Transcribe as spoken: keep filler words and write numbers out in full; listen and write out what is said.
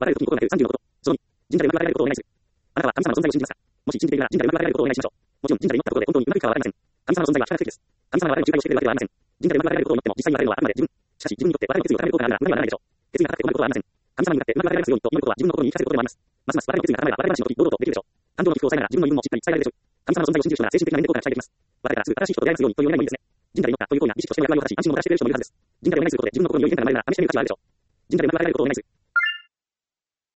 別れる時に心なくさんじゅうのこと。そのに、神社でうまく別れられることをお願いする。あなたは神様の存在を信じますか？もし信じているなら、神社でうまく別れられることをお願いしましょう。もちろん、神社で祈ったところで本当にうまくいくかはわかりません。神様の存在は非科学的です。神様が我々を仲介をしてくれるわけではありません。神社でうまく別れられることを祈っても、実際に別れるのはあくまで自分。しかし、自分によって別れの決意を固めることがあるなら、うまくはならないでしょう。決意が固くてうまくいくことはありません。神様に向かってうまく別れられますようにと祈ることは自分の心に言い聞かせることでもあります。ますます別れの決意が固まれば、別れ話の時、堂々とできるでしょう。感情の起伏を抑えながら自分の言い分もしっかり伝えられるでしょう。神様の存在を信じる人なら精神的な面で後悔が期待できます。別れたらすぐ新しい人と出会いますようにという願いもいいですね。神社で祈ったという行為が意識としての役割を果たし、安心をもたらしてくれる人もいるはずです。神社でお願いすることで自分の心に良い変化が生まれるなら、試しに見る価値はあるでしょう。神社でうまく別れられることをお願いする。